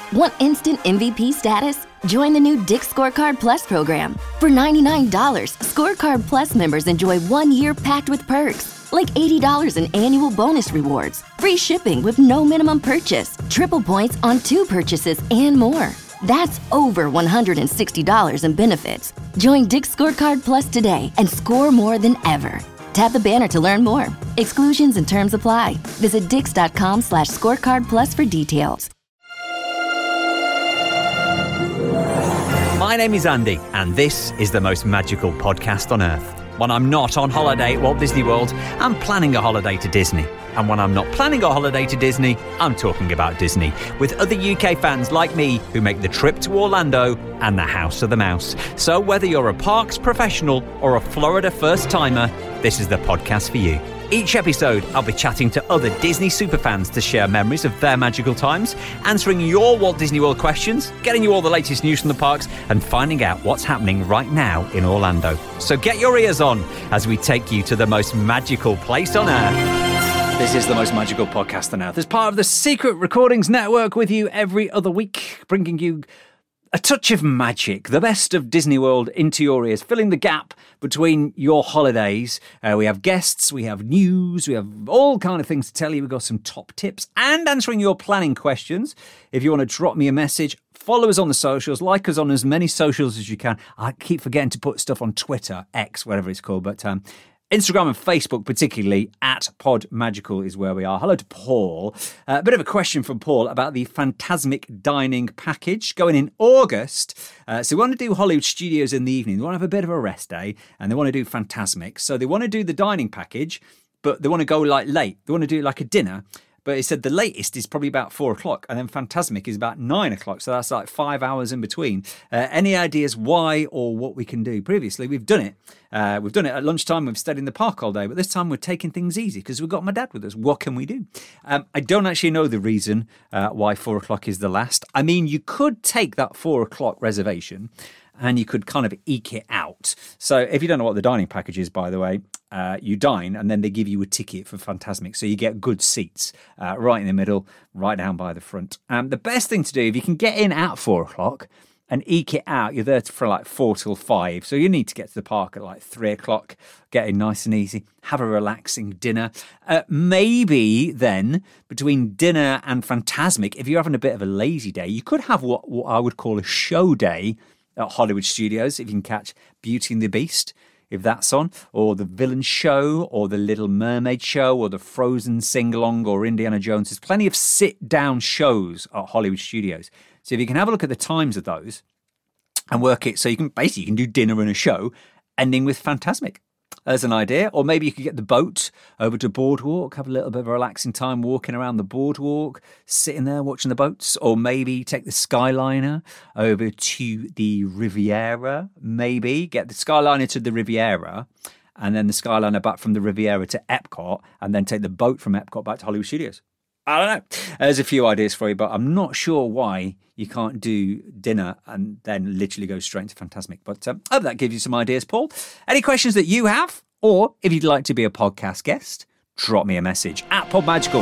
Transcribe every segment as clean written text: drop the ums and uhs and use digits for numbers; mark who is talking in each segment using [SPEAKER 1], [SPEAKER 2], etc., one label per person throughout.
[SPEAKER 1] Want instant MVP status? Join the new Dick's Scorecard Plus program. For $99, Scorecard Plus members enjoy 1 year packed with perks, like $80 in annual bonus rewards, free shipping with no minimum purchase, triple points on 2 purchases, and more. That's over $160 in benefits. Join Dick's Scorecard Plus today and score more than ever. Tap the banner to learn more. Exclusions and terms apply. Visit dix.com/scorecard plus for details.
[SPEAKER 2] My name is Andy, and this is the most magical podcast on earth. When I'm not on holiday at Walt Disney World, I'm planning a holiday to Disney. And when I'm not planning a holiday to Disney, I'm talking about Disney, with other UK fans like me who make the trip to Orlando and the House of the Mouse. So whether you're a parks professional or a Florida first-timer, this is the podcast for you. Each episode, I'll be chatting to other Disney superfans to share memories of their magical times, answering your Walt Disney World questions, getting you all the latest news from the parks, and finding out what's happening right now in Orlando. So get your ears on as we take you to the most magical place on earth. This is the most magical podcast on earth. As part of the Secret Recordings Network, with you every other week, bringing you a touch of magic, the best of Disney World into your ears, filling the gap between your holidays. We have guests, we have news, we have all kind of things to tell you. We've got some top tips and answering your planning questions. If you want to drop me a message, follow us on the socials, like us on as many socials as you can. I keep forgetting to put stuff on Twitter, X, whatever it's called, but Instagram and Facebook, particularly, at Pod Magical is where we are. Hello to Paul. A bit of a question from Paul about the Fantasmic dining package going in August. So we want to do Hollywood Studios in the evening. They want to have a bit of a rest day and they want to do Fantasmic. So they want to do the dining package, but they want to go like late. They want to do like a dinner. But he said the latest is probably about 4 o'clock, and then Fantasmic is about 9 o'clock. So that's like 5 hours in between. Any ideas why or what we can do? Previously, we've done it. We've done it at lunchtime. We've stayed in the park all day. But this time we're taking things easy because we've got my dad with us. What can we do? I don't actually know the reason why 4 o'clock is the last. I mean, you could take that 4 o'clock reservation and you could kind of eke it out. So if you don't know what the dining package is, by the way, you dine and then they give you a ticket for Fantasmic. So you get good seats right in the middle, right down by the front. The best thing to do, if you can get in at 4 o'clock and eke it out, you're there for like 4 till 5. So you need to get to the park at like 3 o'clock, get in nice and easy, have a relaxing dinner. Maybe then between dinner and Fantasmic, if you're having a bit of a lazy day, you could have what I would call a show day at Hollywood Studios, if you can catch Beauty and the Beast, if that's on, or the Villain Show, or the Little Mermaid Show, or the Frozen Sing-Along, or Indiana Jones. There's plenty of sit-down shows at Hollywood Studios. So if you can have a look at the times of those and work it, so you can do dinner and a show, ending with Fantasmic. There's an idea. Or maybe you could get the boat over to Boardwalk, have a little bit of a relaxing time walking around the boardwalk, sitting there watching the boats. Or maybe take the Skyliner over to the Riviera. Maybe get the Skyliner to the Riviera and then the Skyliner back from the Riviera to Epcot and then take the boat from Epcot back to Hollywood Studios. I don't know. There's a few ideas for you, but I'm not sure why you can't do dinner and then literally go straight into Fantasmic. But I hope that gives you some ideas, Paul. Any questions that you have, or if you'd like to be a podcast guest, drop me a message at PodMagical.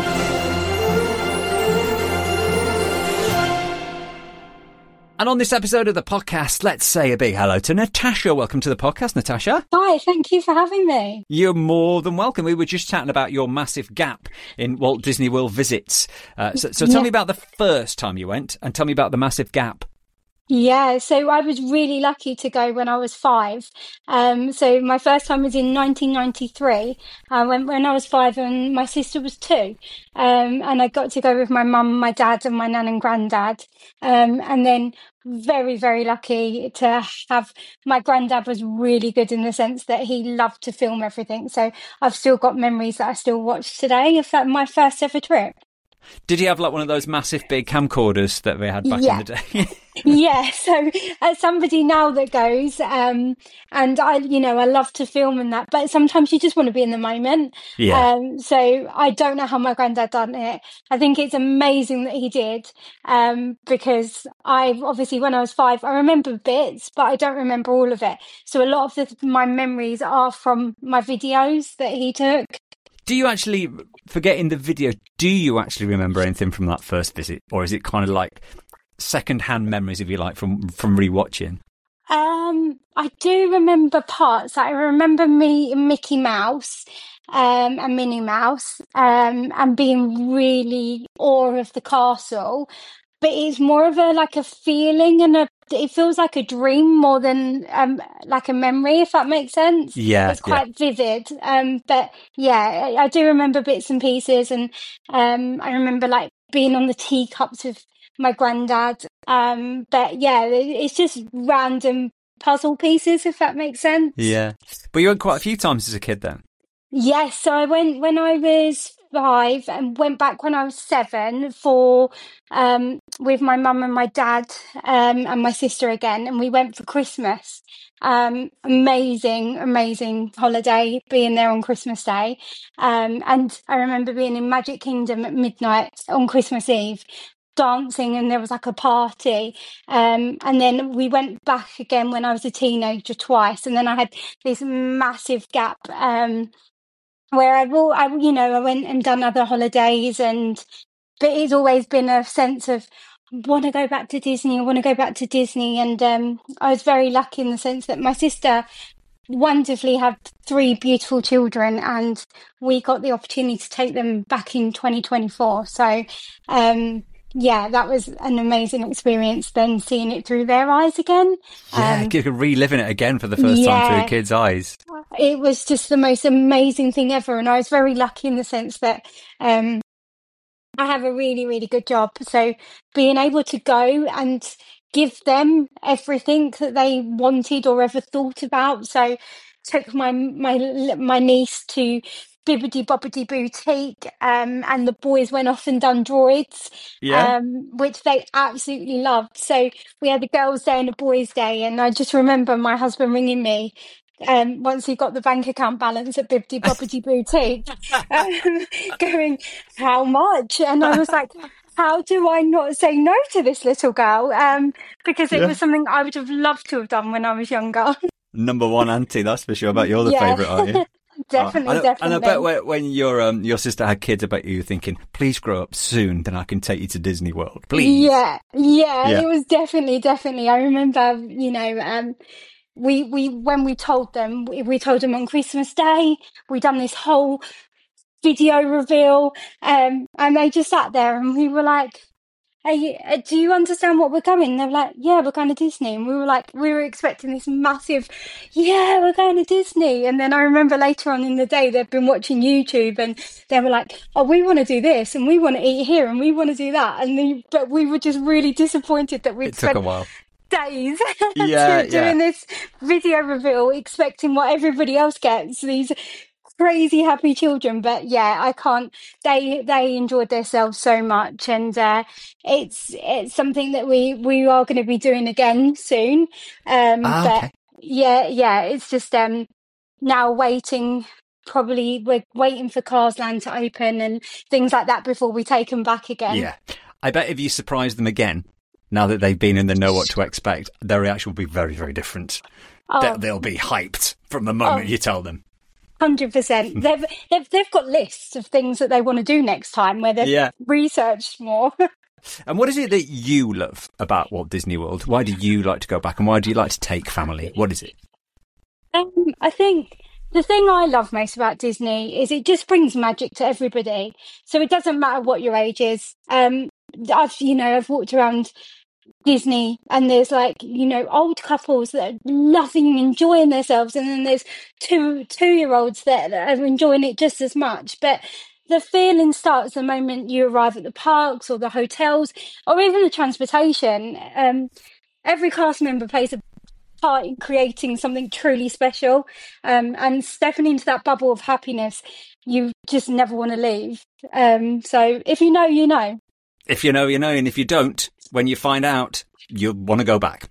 [SPEAKER 2] And on this episode of the podcast, let's say a big hello to Natasha. Welcome to the podcast, Natasha.
[SPEAKER 3] Hi, thank you for having me.
[SPEAKER 2] You're more than welcome. We were just chatting about your massive gap in Walt Disney World visits. So tell me about the first time you went and tell me about the massive gap.
[SPEAKER 3] Yeah, so I was really lucky to go when I was 5. So my first time was in 1993. I went when I was 5 and my sister was 2. And I got to go with my mum, my dad and my nan and granddad. And then very, very lucky to have, my granddad was really good in the sense that he loved to film everything. So I've still got memories that I still watch today of that, my first ever trip.
[SPEAKER 2] Did he have like one of those massive big camcorders that they had back in the day?
[SPEAKER 3] Yeah, so as somebody now that goes, and I love to film and that, but sometimes you just want to be in the moment.
[SPEAKER 2] Yeah.
[SPEAKER 3] So I don't know how my granddad done it. I think it's amazing that he did, because obviously when I was 5, I remember bits, but I don't remember all of it. So a lot of my memories are from my videos that he took.
[SPEAKER 2] Do you actually, forgetting the video, do you actually remember anything from that first visit? Or is it kind of like second-hand memories, if you like, from rewatching?
[SPEAKER 3] I do remember parts. I remember me, Mickey Mouse, and Minnie Mouse, and being really awe of the castle. But it's more of a like a feeling and it feels like a dream more than like a memory, if that makes sense.
[SPEAKER 2] Yeah,
[SPEAKER 3] It's
[SPEAKER 2] yeah.
[SPEAKER 3] quite vivid. But yeah, I do remember bits and pieces, and I remember like being on the teacups with my granddad. But yeah, it's just random puzzle pieces, if that makes sense.
[SPEAKER 2] Yeah. But you went quite a few times as a kid then?
[SPEAKER 3] Yes, so I went when I was 5 and went back when I was 7 for with my mum and my dad and my sister again, and we went for Christmas. Amazing, amazing holiday being there on Christmas Day. And I remember being in Magic Kingdom at midnight on Christmas Eve, dancing, and there was like a party. And then we went back again when I was a teenager twice, and then I had this massive gap. Where I went and done other holidays, but it's always been a sense of want to go back to Disney. I want to go back to Disney, and I was very lucky in the sense that my sister wonderfully had 3 beautiful children, and we got the opportunity to take them back in 2024. So, yeah, that was an amazing experience. Then seeing it through their eyes again.
[SPEAKER 2] Yeah, you're reliving it again for the first time through a kid's eyes.
[SPEAKER 3] It was just the most amazing thing ever, and I was very lucky in the sense that I have a really, really good job. So being able to go and give them everything that they wanted or ever thought about. So took my niece to Bibbidi Bobbidi Boutique, and the boys went off and done droids,
[SPEAKER 2] Yeah.
[SPEAKER 3] which they absolutely loved. So we had the girls' day and the boys' day, and I just remember my husband ringing me. Once he got the bank account balance at Bibbidi Bobbidi Boutique, going, how much? And I was like, how do I not say no to this little girl? Because it was something I would have loved to have done when I was younger.
[SPEAKER 2] Number one auntie, that's for sure. I bet you're the
[SPEAKER 3] Yeah.
[SPEAKER 2] favourite, aren't you?
[SPEAKER 3] Definitely,
[SPEAKER 2] And I bet
[SPEAKER 3] definitely.
[SPEAKER 2] when your sister had kids, I bet you were thinking, please grow up soon, then I can take you to Disney World, please.
[SPEAKER 3] Yeah,
[SPEAKER 2] Yeah.
[SPEAKER 3] it was definitely. I remember, we when we told them on Christmas Day, we done this whole video reveal, and they just sat there, and we were like, "Hey, do you understand what we're going?" And they were like, "Yeah, we're going to Disney." And we were like, we were expecting this massive, "Yeah, we're going to Disney." And then I remember later on in the day, they'd been watching YouTube, and they were like, "Oh, we want to do this, and we want to eat here, and we want to do that." But we were just really disappointed that we'd
[SPEAKER 2] It took a
[SPEAKER 3] spent
[SPEAKER 2] while.
[SPEAKER 3] days
[SPEAKER 2] Yeah,
[SPEAKER 3] doing this video reveal, expecting what everybody else gets, these crazy happy children. But yeah, I can't, they enjoyed themselves so much, and it's something that we are going to be doing again soon. But
[SPEAKER 2] Okay.
[SPEAKER 3] yeah, it's just now waiting. Probably we're waiting for Cars Land to open and things like that before we take them back again.
[SPEAKER 2] Yeah. I bet if you surprise them again, now that they've been and they know what to expect, their reaction will be very, very different.
[SPEAKER 3] Oh,
[SPEAKER 2] They'll be hyped from the moment you tell them.
[SPEAKER 3] 100%. They've got lists of things that they want to do next time where they've researched more.
[SPEAKER 2] And what is it that you love about Walt Disney World? Why do you like to go back, and why do you like to take family? What is it?
[SPEAKER 3] I think the thing I love most about Disney is it just brings magic to everybody. So it doesn't matter what your age is. I've walked around Disney, and there's like, old couples that are loving and enjoying themselves, and then there's two-year-olds that are enjoying it just as much. But the feeling starts the moment you arrive at the parks or the hotels or even the transportation. Every cast member plays a part in creating something truly special, and stepping into that bubble of happiness you just never want to leave. So if you know, you know.
[SPEAKER 2] If you know, you know, and if you don't, when you find out, you'll want to go back.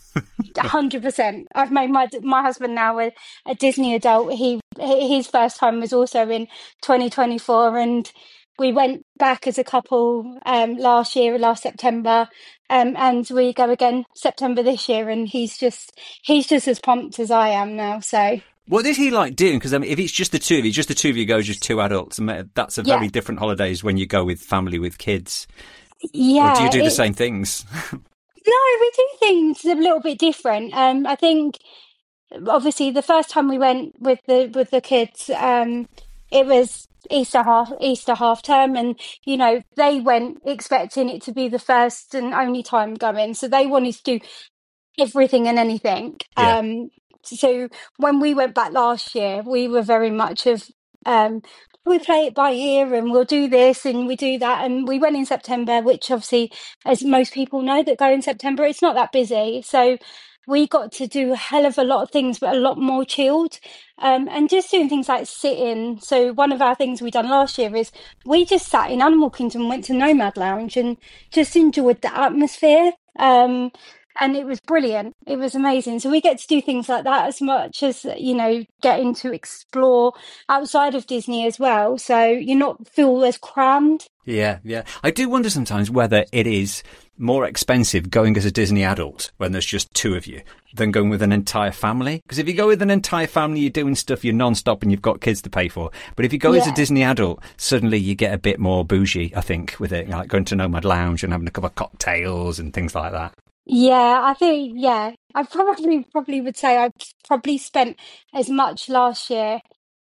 [SPEAKER 3] 100%. I've made my husband now a Disney adult. His first time was also in 2024, and we went back as a couple last September, and we go again September this year. And he's just as pumped as I am now. So.
[SPEAKER 2] What did he like doing? Because I mean, if it's just the two of you go, just two adults, and that's a very different holidays when you go with family with kids. Or do you
[SPEAKER 3] Yeah,
[SPEAKER 2] do the same things?
[SPEAKER 3] no, we do things a little bit different. I think obviously the first time we went with the kids, it was Easter half term, and they went expecting it to be the first and only time going, so they wanted to do everything and anything.
[SPEAKER 2] Yeah.
[SPEAKER 3] So when we went back last year, we were very much of um, we play it by ear and we'll do this and we do that. And we went in September, which obviously, as most people know that go in September, it's not that busy. So we got to do a hell of a lot of things, but a lot more chilled. And just doing things like sitting. So one of our things we done last year is we just sat in Animal Kingdom, went to Nomad Lounge and just enjoyed the atmosphere. And it was brilliant. It was amazing. So we get to do things like that as much as, getting to explore outside of Disney as well. So you're not feel as crammed.
[SPEAKER 2] Yeah, yeah. I do wonder sometimes whether it is more expensive going as a Disney adult when there's just two of you than going with an entire family. Because if you go with an entire family, you're doing stuff, you're non-stop and you've got kids to pay for. But if you go as a Disney adult, suddenly you get a bit more bougie, I think, with it. Like going to Nomad Lounge and having a couple of cocktails and things like that.
[SPEAKER 3] Yeah, I think, I probably would say I probably spent as much last year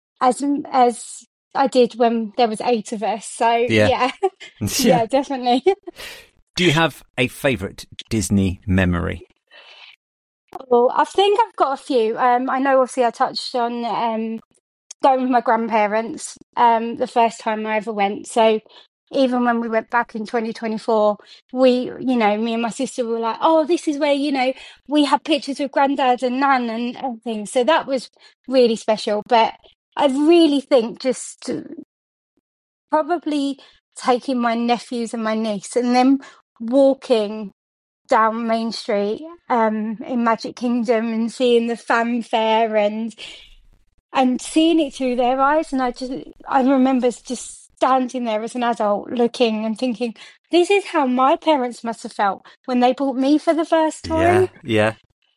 [SPEAKER 3] as I did when there was 8 of us. So
[SPEAKER 2] Yeah.
[SPEAKER 3] yeah, definitely.
[SPEAKER 2] Do you have a favourite Disney memory?
[SPEAKER 3] Well, I think I've got a few. I know obviously I touched on going with my grandparents the first time I ever went. So even when we went back in 2024, we, me and my sister were like, oh, this is where, we had pictures with granddad and nan and everything. So that was really special. But I really think just probably taking my nephews and my niece and them walking down Main Street in Magic Kingdom and seeing the fanfare and seeing it through their eyes. And I remember just standing there as an adult looking and thinking, this is how my parents must have felt when they bought me for the first time.
[SPEAKER 2] Yeah.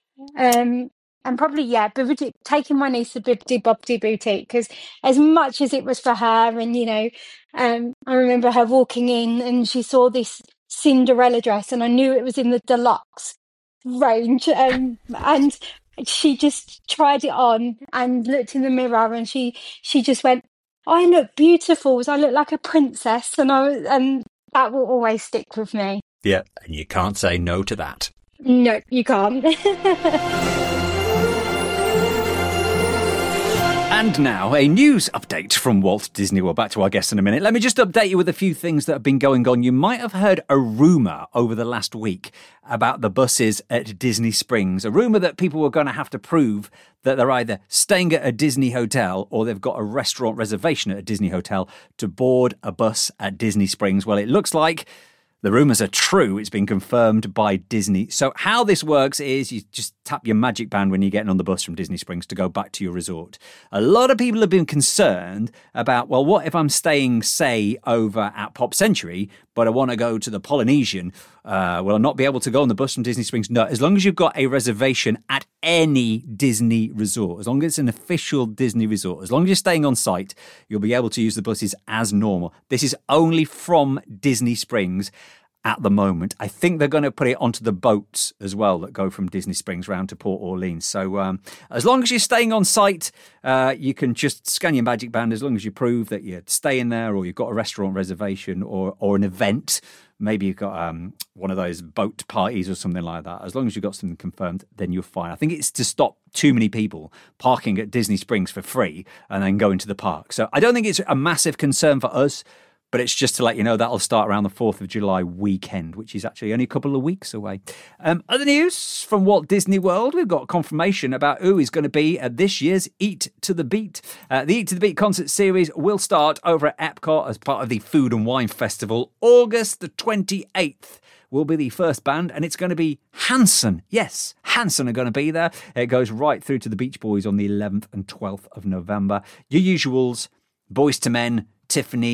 [SPEAKER 3] And probably, taking my niece to Bibbidi Bobbidi Boutique, because as much as it was for her, and, I remember her walking in and she saw this Cinderella dress and I knew it was in the deluxe range. And she just tried it on and looked in the mirror and she just went, I look beautiful. I look like a princess. And that will always stick with me.
[SPEAKER 2] Yeah. And you can't say no to that.
[SPEAKER 3] No, you can't.
[SPEAKER 2] And now, a news update from Walt Disney World. Back to our guests in a minute. Let me just update you with a few things that have been going on. You might have heard a rumour over the last week about the buses at Disney Springs. A rumour that people were going to have to prove that they're either staying at a Disney hotel or they've got a restaurant reservation at a Disney hotel to board a bus at Disney Springs. Well, it looks like the rumours are true. It's been confirmed by Disney. So how this works is you just tap your magic band when you're getting on the bus from Disney Springs to go back to your resort. A lot of people have been concerned about, well, what if I'm staying, say, over at Pop Century, but I want to go to the Polynesian? Will I not be able to go on the bus from Disney Springs? No, as long as you've got a reservation at any Disney resort, as long as it's an official Disney resort, as long as you're staying on site, you'll be able to use the buses as normal. This is only from Disney Springs at the moment. I think they're going to put it onto the boats as well that go from Disney Springs round to Port Orleans. So as long as you're staying on site, you can just scan your magic band as long as you prove that you're staying there or you've got a restaurant reservation or an event. Maybe you've got one of those boat parties or something like that. As long as you've got something confirmed, then you're fine. I think it's to stop too many people parking at Disney Springs for free and then going to the park. So I don't think it's a massive concern for us, but it's just to let you know that'll start around the 4th of July weekend, which is actually only a couple of weeks away. Other news from Walt Disney World, we've got confirmation about who is going to be at this year's Eat to the Beat. The Eat to the Beat concert series will start over at Epcot as part of the Food and Wine Festival. August the 28th will be the first band, and it's going to be Hanson. Yes, Hanson are going to be there. It goes right through to the Beach Boys on the 11th and 12th of November. Your usuals, Boyz II Men, Tiffany,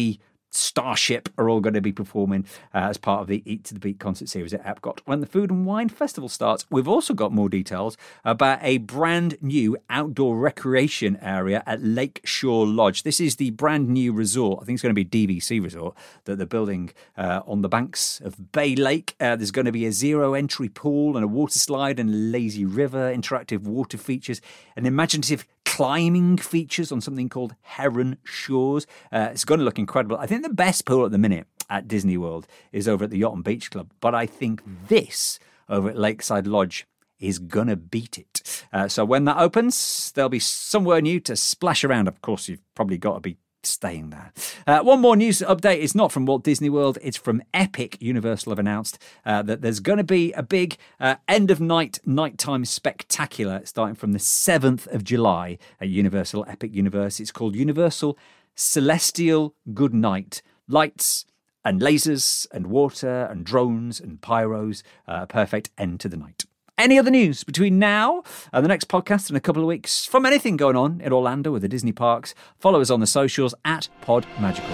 [SPEAKER 2] Starship are all going to be performing as part of the Eat to the Beat concert series at Epcot. When the Food and Wine Festival starts, we've also got more details about a brand new outdoor recreation area at Lakeshore Lodge. This is the brand new resort. I think it's going to be a DVC resort that they're building on the banks of Bay Lake. There's going to be a zero entry pool and a water slide and a lazy river, interactive water features, an imaginative climbing features on something called Heron Shores. It's going to look incredible. I think the best pool at the minute at Disney World is over at the Yacht and Beach Club, but I think this over at Lakeside Lodge is going to beat it. So when that opens, there'll be somewhere new to splash around. Of course, you've probably got to be staying there. One more news update. It's not from Walt Disney World. It's from Epic. Universal have announced that there's going to be a big end of nighttime spectacular starting from the 7th of July at Universal Epic Universe. It's called Universal Celestial Good Night. Lights and lasers and water and drones and pyros. Perfect end to the night. Any other news between now and the next podcast in a couple of weeks from anything going on in Orlando with the Disney parks? Follow us on the socials at PodMagical.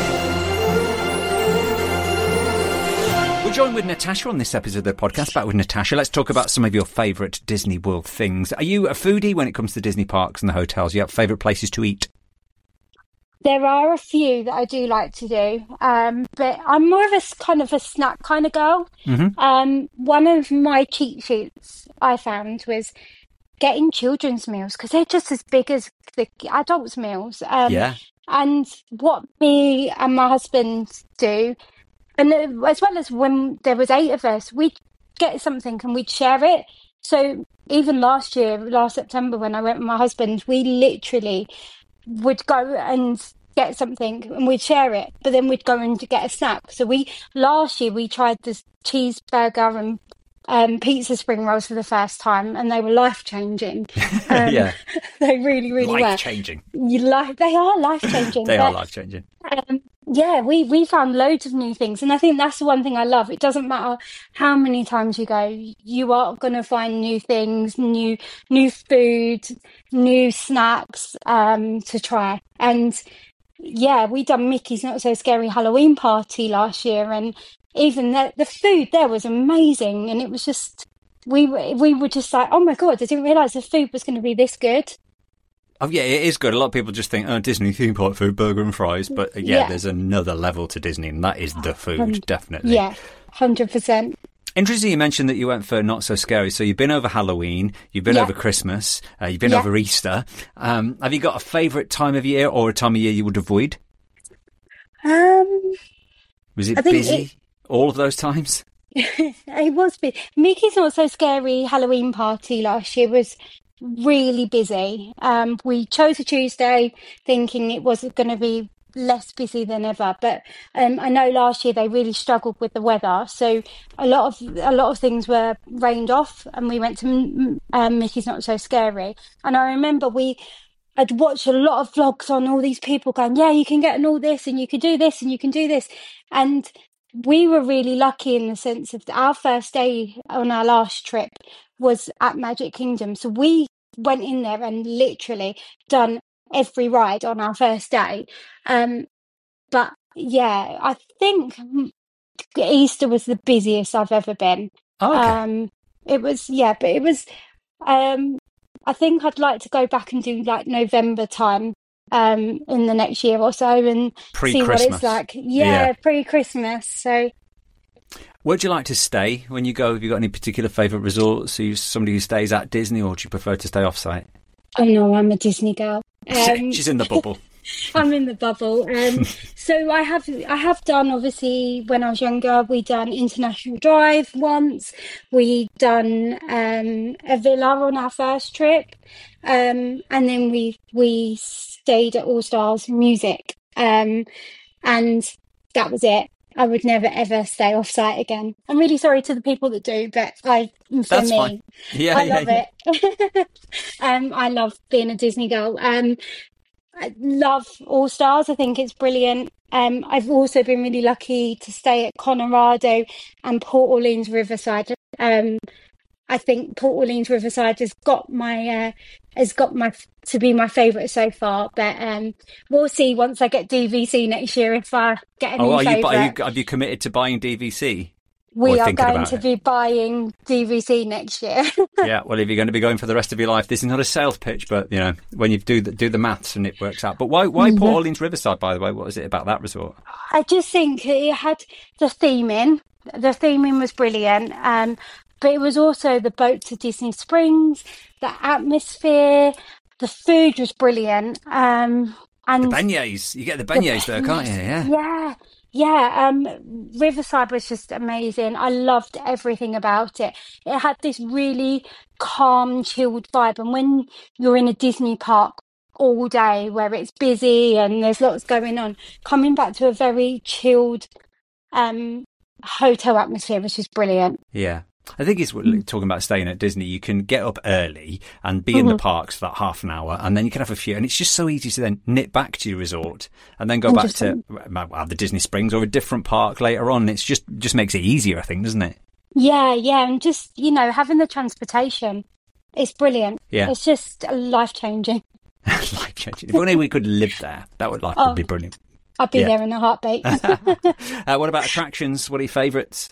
[SPEAKER 2] We're joined with Natasha on this episode of the podcast. Back with Natasha. Let's talk about some of your favourite Disney World things. Are you a foodie when it comes to Disney parks and the hotels? You have favourite places to eat?
[SPEAKER 3] There are a few that I do like to do, but I'm more of a kind of a snack kind of girl. One of my cheat sheets I found was getting children's meals because they're just as big as the adults' meals. And what me and my husband do, and as well as when there was 8 of us, we'd get something and we'd share it. So even last September, when I went with my husband, we literally would go and get something and we'd share it, but then we'd go and get a snack. So last year we tried this cheeseburger and pizza spring rolls for the first time, and they were life-changing.
[SPEAKER 2] Yeah,
[SPEAKER 3] they really were
[SPEAKER 2] life-changing.
[SPEAKER 3] They are life-changing.
[SPEAKER 2] They are life-changing.
[SPEAKER 3] Yeah, we found loads of new things, and I think that's the one thing I love. It doesn't matter how many times you go, you are going to find new things, new food, new snacks to try. And yeah, we done Mickey's Not So Scary Halloween party last year, and even the food there was amazing, and it was just we were just like, oh my god, I didn't realise the food was going to be this good.
[SPEAKER 2] Oh yeah, it is good. A lot of people just think, oh, Disney theme park food, burger and fries. But yeah, there's another level to Disney, and that is the food, definitely.
[SPEAKER 3] Yeah, 100%.
[SPEAKER 2] Interesting you mentioned that you went for Not So Scary. So you've been over Halloween, you've been over Christmas, you've been over Easter. Have you got a favourite time of year or a time of year you would avoid? Was it busy all of those times?
[SPEAKER 3] It was busy. Mickey's Not So Scary Halloween party last year was really busy. We chose a Tuesday thinking it was going to be less busy than ever, but I know last year they really struggled with the weather, so a lot of things were rained off, and we went to Mickey's Not So Scary. And I remember I'd watched a lot of vlogs on all these people going, yeah, you can get an all this and you can do this and you can do this, and we were really lucky in the sense of our first day on our last trip was at Magic Kingdom, so we went in there and literally done every ride on our first day. But yeah, I think Easter was the busiest I've ever been.
[SPEAKER 2] Okay.
[SPEAKER 3] It was, but it was, I think I'd like to go back and do like November time in the next year or so and see what it's like. Yeah, pre-Christmas. So
[SPEAKER 2] where'd you like to stay when you go? Have you got any particular favourite resorts? Are you somebody who stays at Disney, or do you prefer to stay off-site?
[SPEAKER 3] Oh no, I'm a Disney girl.
[SPEAKER 2] She's in the bubble.
[SPEAKER 3] I'm in the bubble. So I have done, obviously, when I was younger, we done International Drive once. We done a villa on our first trip, and then we stayed at All Stars Music, and that was it. I would never ever stay off site again. I'm really sorry to the people that do, but
[SPEAKER 2] That's
[SPEAKER 3] me,
[SPEAKER 2] fine. Yeah,
[SPEAKER 3] I love it. I love being a Disney girl. I love All Stars. I think it's brilliant. I've also been really lucky to stay at Colorado and Port Orleans Riverside. And I think Port Orleans Riverside has got my to be my favourite so far. But we'll see once I get DVC next year if I get a new favourite.
[SPEAKER 2] Have you committed to buying DVC?
[SPEAKER 3] We are going to be buying DVC next year.
[SPEAKER 2] Yeah, well, if you're going to be going for the rest of your life, this is not a sales pitch, but when you do the maths and it works out. But why Port Orleans Riverside, by the way? What is it about that resort?
[SPEAKER 3] I just think it had the theming. The theming was brilliant. But it was also the boat to Disney Springs, the atmosphere, the food was brilliant. And
[SPEAKER 2] the beignets, you get the beignets there, can't you?
[SPEAKER 3] Yeah. Yeah. Riverside was just amazing. I loved everything about it. It had this really calm, chilled vibe. And when you're in a Disney park all day where it's busy and there's lots going on, coming back to a very chilled hotel atmosphere was just brilliant.
[SPEAKER 2] Yeah. I think it's talking about staying at Disney. You can get up early and be in the parks for that half an hour, and then you can have a few. And it's just so easy to then nip back to your resort and then go back to the Disney Springs or a different park later on. It's just makes it easier, I think, doesn't it?
[SPEAKER 3] Yeah, and just having the transportation, it's brilliant.
[SPEAKER 2] Yeah,
[SPEAKER 3] it's just life changing.
[SPEAKER 2] Life changing. If only we could live there, that would be brilliant.
[SPEAKER 3] I'd be there in a heartbeat.
[SPEAKER 2] What about attractions? What are your favourites?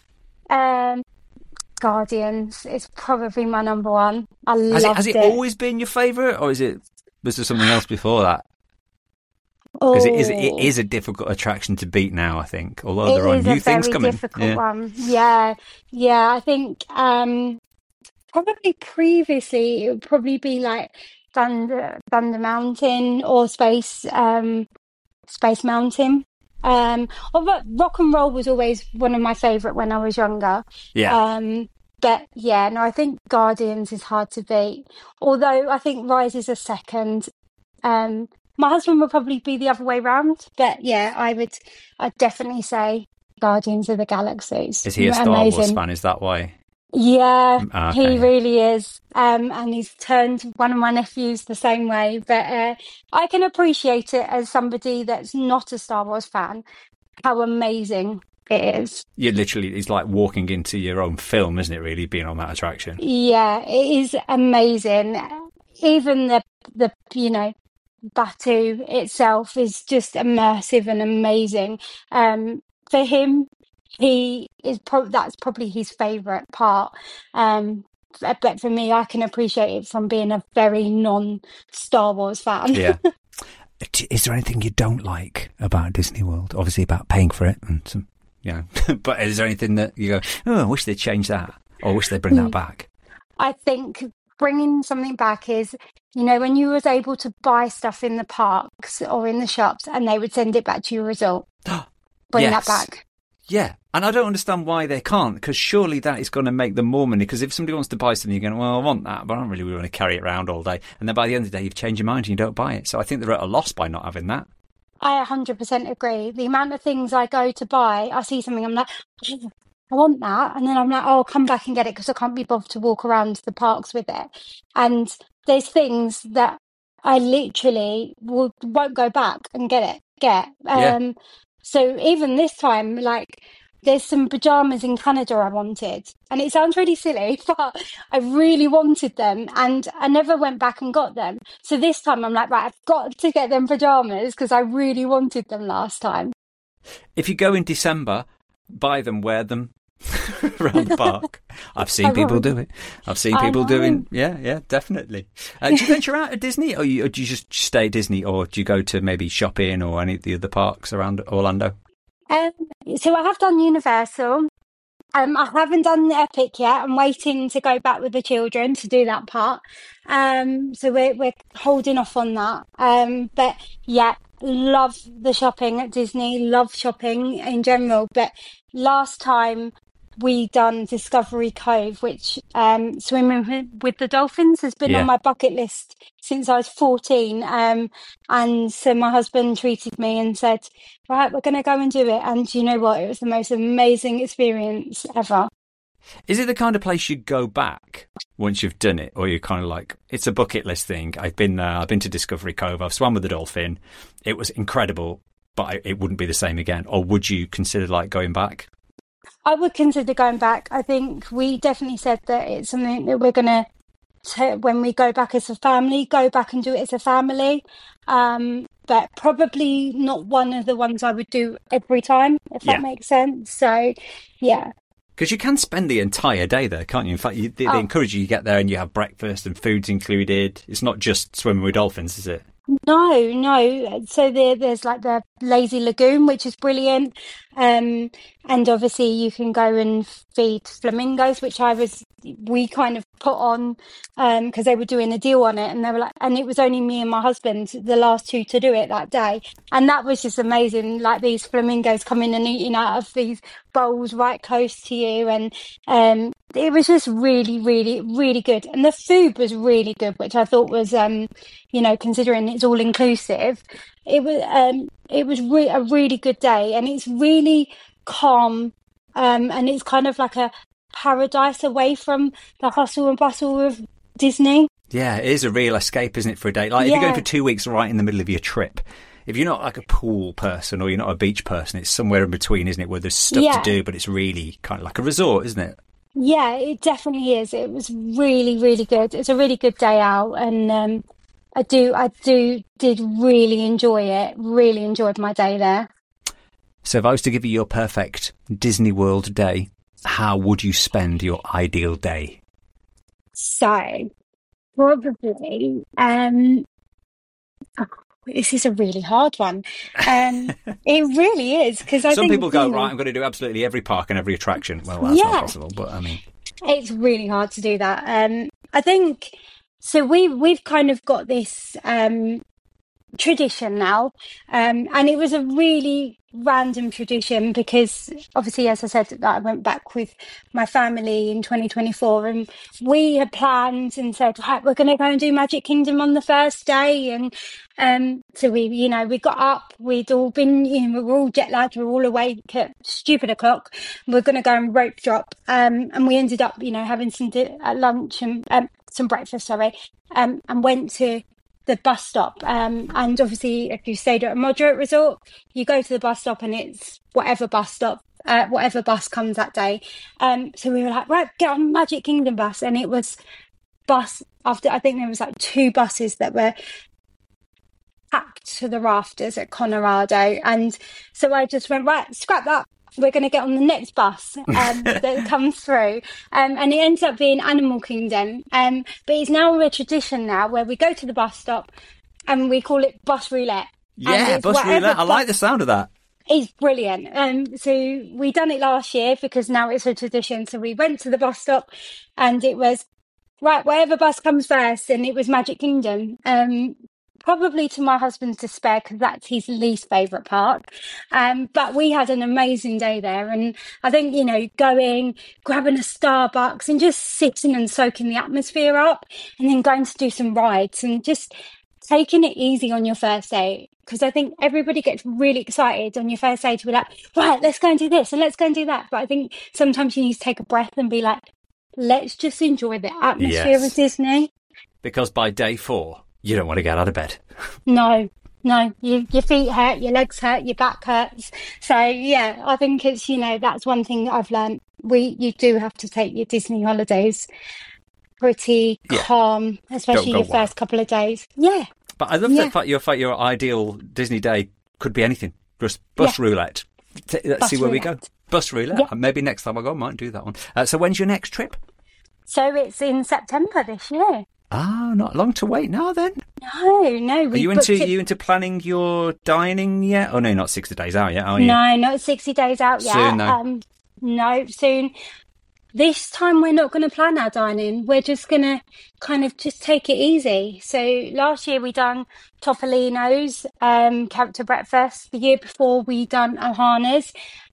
[SPEAKER 3] Guardians is probably my number one.
[SPEAKER 2] Has it always been your favourite, or was there something else before that? Because it is a difficult attraction to beat now, I think. Although there are new things coming.
[SPEAKER 3] It is a very difficult one. Yeah. I think probably previously it would probably be like Thunder Mountain or Space Mountain. But Rock and Roll was always one of my favourite when I was younger.
[SPEAKER 2] Yeah.
[SPEAKER 3] But I think Guardians is hard to beat. Although I think Rise is a second. My husband would probably be the other way round. But yeah, I'd definitely say Guardians of the Galaxy.
[SPEAKER 2] Is he a Star Wars fan? Is that why?
[SPEAKER 3] Yeah,
[SPEAKER 2] okay.
[SPEAKER 3] He really is. And he's turned one of my nephews the same way. But I can appreciate it as somebody that's not a Star Wars fan, how amazing it is.
[SPEAKER 2] It's like walking into your own film, isn't it, really, being on that attraction?
[SPEAKER 3] Yeah, it is amazing. Even the Batuu itself is just immersive and amazing. For him, that's probably his favourite part. But for me, I can appreciate it from being a very non-Star Wars fan.
[SPEAKER 2] Yeah. Is there anything you don't like about Disney World? Obviously about paying for it and some, but is there anything that you go, I wish they'd change that, or I wish they'd bring that back?
[SPEAKER 3] I think bringing something back is, when you was able to buy stuff in the parks or in the shops and they would send it back to your resort. Bring that back.
[SPEAKER 2] Yeah, and I don't understand why they can't, because surely that is going to make them more money. Because if somebody wants to buy something, you're going, well, I want that, but I don't really want to carry it around all day. And then by the end of the day, you've changed your mind and you don't buy it. So I think they're at a loss by not having that.
[SPEAKER 3] I 100% agree. The amount of things I go to buy, I see something, I'm like, I want that. And then I'm like, I'll come back and get it because I can't be bothered to walk around the parks with it. And there's things that I literally won't go back and get. So even this time, like, there's some pajamas in Canada I wanted. And it sounds really silly, but I really wanted them. And I never went back and got them. So this time I'm like, right, I've got to get them pajamas because I really wanted them last time.
[SPEAKER 2] If you go in December, buy them, wear them around the park. I've seen people do it. I've seen people doing, yeah, definitely. Do you venture out at Disney, or do you just stay at Disney, or do you go to maybe shopping or any of the other parks around Orlando?
[SPEAKER 3] So I have done Universal. I haven't done the Epic yet. I'm waiting to go back with the children to do that part. So we're holding off on that. But yeah, love the shopping at Disney. Love shopping in general. But last time we done Discovery Cove, which swimming with the dolphins has been on my bucket list since I was 14. And so my husband treated me and said, right, we're going to go and do it. And you know what? It was the most amazing experience ever.
[SPEAKER 2] Is it the kind of place you go back once you've done it, or you're kind of like, it's a bucket list thing? I've been there. I've been to Discovery Cove. I've swum with the dolphin. It was incredible, but it wouldn't be the same again. Or would you consider like going back?
[SPEAKER 3] I would consider going back. I think we definitely said that it's something that we're going to, when we go back as a family, go back and do it as a family. But probably not one of the ones I would do every time, if that makes sense. So, yeah.
[SPEAKER 2] Because you can spend the entire day there, can't you? In fact, they encourage you to get there and you have breakfast and food's included. It's not just swimming with dolphins, is it?
[SPEAKER 3] No. So there's like the lazy lagoon, which is brilliant. And obviously you can go and feed flamingos, which we kind of put on, because they were doing a deal on it, and they were like, and it was only me and my husband, the last two to do it that day. And that was just amazing. Like these flamingos coming and eating out of these bowls right close to you. And, it was just really, really, really good. And the food was really good, which I thought was, considering it's all inclusive, it was a really good day, and it's really calm, and it's kind of like a paradise away from the hustle and bustle of Disney.
[SPEAKER 2] Yeah, it is a real escape, isn't it, for a day? Like if you're going for 2 weeks right in the middle of your trip, if you're not like a pool person or you're not a beach person, it's somewhere in between, isn't it, where there's stuff to do, but it's really kind of like a resort, isn't it?
[SPEAKER 3] Yeah, it definitely is. It was really, really good. It's a really good day out, and I did really enjoy it. Really enjoyed my day there.
[SPEAKER 2] So if I was to give you your perfect Disney World day, how would you spend your ideal day?
[SPEAKER 3] So probably, this is a really hard one. It really is, because I think
[SPEAKER 2] some people go, right, I'm going to do absolutely every park and every attraction. Well, that's not possible, but I mean,
[SPEAKER 3] it's really hard to do that. I think so. We've kind of got this tradition now, and it was a really random tradition because obviously, as I said, that I went back with my family in 2024, and we had planned and said, right, we're going to go and do Magic Kingdom on the first day. And so we got up, we'd all been, we were all jet lagged, we were all awake at stupid o'clock. We're going to go and rope drop, and we ended up having some lunch and some breakfast, and went to the bus stop, and obviously if you stayed at a moderate resort, you go to the bus stop and it's whatever bus comes that day. So we were like, right, get on Magic Kingdom bus, and it was bus after, I think there was like 2 buses that were packed to the rafters at Colorado, and so I just went, right, scrap that, we're going to get on the next bus that comes through, and it ends up being Animal Kingdom, but it's now a tradition now where we go to the bus stop and we call it bus roulette.
[SPEAKER 2] Yeah, bus roulette, I like the sound of that.
[SPEAKER 3] It's brilliant. So we done it last year because now it's a tradition. So we went to the bus stop and it was, right, whatever bus comes first, and it was Magic Kingdom. Probably to my husband's despair, because that's his least favourite park. But we had an amazing day there. And I think, going, grabbing a Starbucks and just sitting and soaking the atmosphere up, and then going to do some rides and just taking it easy on your first day. Because I think everybody gets really excited on your first day to be like, right, let's go and do this and let's go and do that. But I think sometimes you need to take a breath and be like, let's just enjoy the atmosphere of Disney.
[SPEAKER 2] Because by day 4, you don't want to get out of bed.
[SPEAKER 3] No, your feet hurt, your legs hurt, your back hurts. So yeah, I think it's, that's one thing that I've learned. You do have to take your Disney holidays pretty calm, especially your first couple of days. Yeah.
[SPEAKER 2] But I love the fact your ideal Disney day could be anything. Just bus roulette. Let's see where we go. Bus roulette. Yeah. Maybe next time I go, I might do that one. So when's your next trip? So
[SPEAKER 3] it's in September this year.
[SPEAKER 2] Ah, not long to wait now then.
[SPEAKER 3] No.
[SPEAKER 2] Are you into planning your dining yet? Oh no, not 60 days out yet, are you?
[SPEAKER 3] No, not 60 days out yet.
[SPEAKER 2] Soon though.
[SPEAKER 3] No, soon. This time we're not going to plan our dining. We're just going to kind of just take it easy. So last year we done Topolino's, character breakfast. The year before we done Ohana's.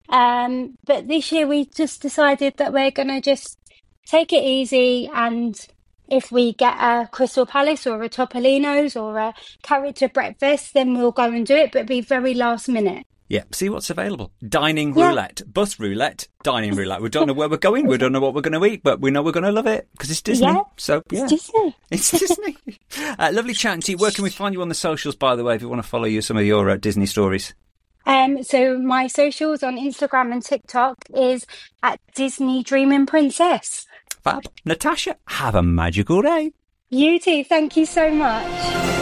[SPEAKER 3] But this year we just decided that we're going to just take it easy, and if we get a Crystal Palace or a Topolino's or a character breakfast, then we'll go and do it, but be very last minute.
[SPEAKER 2] Yeah, see what's available. Dining roulette, bus roulette, dining roulette. We don't know where we're going, we don't know what we're going to eat, but we know we're going to love it because it's Disney.
[SPEAKER 3] Yeah,
[SPEAKER 2] so yeah,
[SPEAKER 3] it's Disney.
[SPEAKER 2] It's Disney. Lovely chatting to you. Where can we find you on the socials, by the way, if you want to follow some of your Disney stories?
[SPEAKER 3] So my socials on Instagram and TikTok is at Disney Dreaming Princess.
[SPEAKER 2] Fab. Natasha, have a magical day.
[SPEAKER 3] You too. Thank you so much.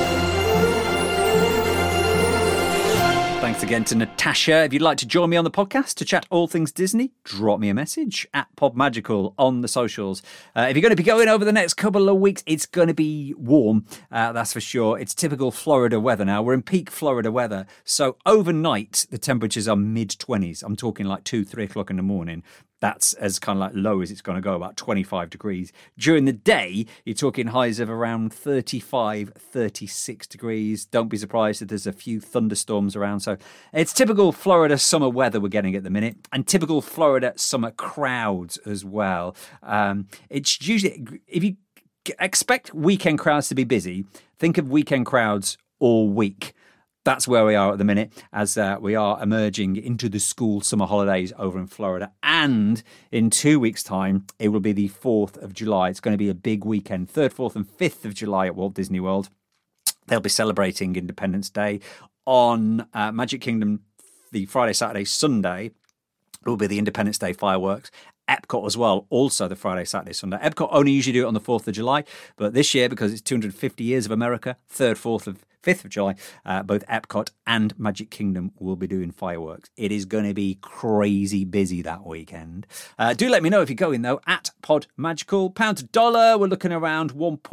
[SPEAKER 2] Thanks again to Natasha. If you'd like to join me on the podcast to chat all things Disney, drop me a message at PodMagical on the socials. If you're going to be going over the next couple of weeks, it's going to be warm, that's for sure. It's typical Florida weather now. We're in peak Florida weather. So overnight, the temperatures are mid-20s. I'm talking like 2-3 o'clock in the morning. That's as kind of like low as it's going to go, about 25 degrees. During the day, you're talking highs of around 35, 36 degrees. Don't be surprised if there's a few thunderstorms around. So it's typical Florida summer weather we're getting at the minute, and typical Florida summer crowds as well. It's usually, if you expect weekend crowds to be busy, think of weekend crowds all week. That's where we are at the minute as we are emerging into the school summer holidays over in Florida. And in 2 weeks' time, it will be the 4th of July. It's going to be a big weekend, 3rd, 4th and 5th of July at Walt Disney World. They'll be celebrating Independence Day. On Magic Kingdom, the Friday, Saturday, Sunday, it will be the Independence Day fireworks. Epcot as well, also the Friday, Saturday, Sunday. Epcot only usually do it on the 4th of July, but this year, because it's 250 years of America, 3rd, 4th and 5th of July, both Epcot and Magic Kingdom will be doing fireworks. It is going to be crazy busy that weekend. Do let me know if you're going, though, at PodMagical. Pound to dollar, we're looking around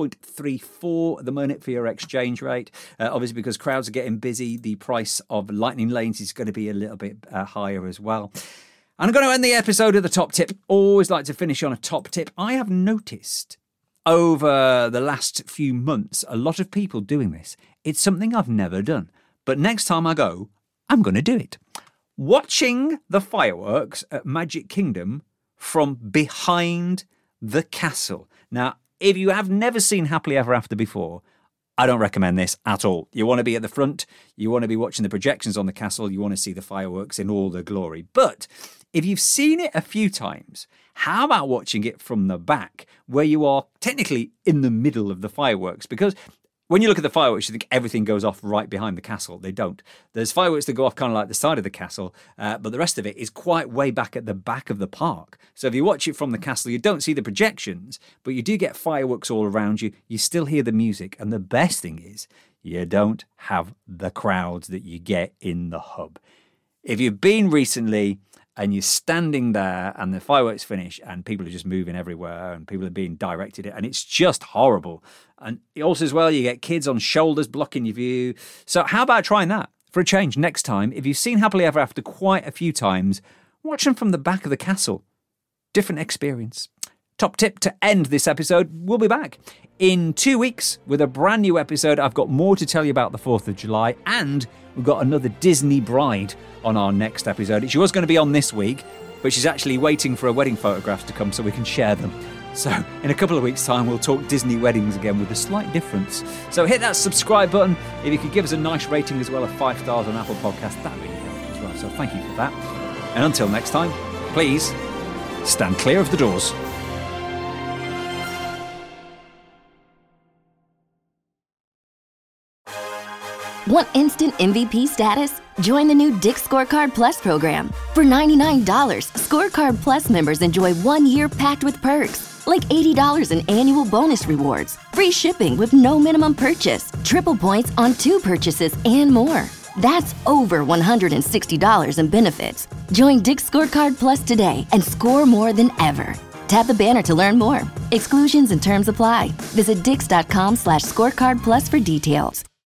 [SPEAKER 2] 1.34 at the moment for your exchange rate. Obviously, because crowds are getting busy, the price of lightning lanes is going to be a little bit higher as well. I'm going to end the episode with a top tip. Always like to finish on a top tip. I have noticed over the last few months a lot of people doing this. It's something I've never done. But next time I go, I'm going to do it. Watching the fireworks at Magic Kingdom from behind the castle. Now, if you have never seen Happily Ever After before, I don't recommend this at all. You want to be at the front. You want to be watching the projections on the castle. You want to see the fireworks in all their glory. But if you've seen it a few times, how about watching it from the back where you are technically in the middle of the fireworks? Because when you look at the fireworks, you think everything goes off right behind the castle. They don't. There's fireworks that go off kind of like the side of the castle, but the rest of it is quite way back at the back of the park. So if you watch it from the castle, you don't see the projections, but you do get fireworks all around you. You still hear the music. And the best thing is you don't have the crowds that you get in the hub. If you've been recently and you're standing there and the fireworks finish and people are just moving everywhere and people are being directed and it's just horrible. And also as well, you get kids on shoulders blocking your view. So how about trying that for a change next time? If you've seen Happily Ever After quite a few times, watch them from the back of the castle. Different experience. Top tip to end this episode, we'll be back in 2 weeks with a brand new episode. I've got more to tell you about the 4th of July and we've got another Disney bride on our next episode. She was going to be on this week, but she's actually waiting for her wedding photographs to come so we can share them. So in a couple of weeks' time, we'll talk Disney weddings again with a slight difference. So hit that subscribe button. If you could give us a nice rating as well of 5 stars on Apple Podcasts, that really helps as well. So thank you for that. And until next time, please stand clear of the doors.
[SPEAKER 1] Want instant MVP status? Join the new Dick's Scorecard Plus program. For $99, Scorecard Plus members enjoy 1 year packed with perks, like $80 in annual bonus rewards, free shipping with no minimum purchase, triple points on 2 purchases, and more. That's over $160 in benefits. Join Dick's Scorecard Plus today and score more than ever. Tap the banner to learn more. Exclusions and terms apply. Visit dix.com/scorecard plus for details.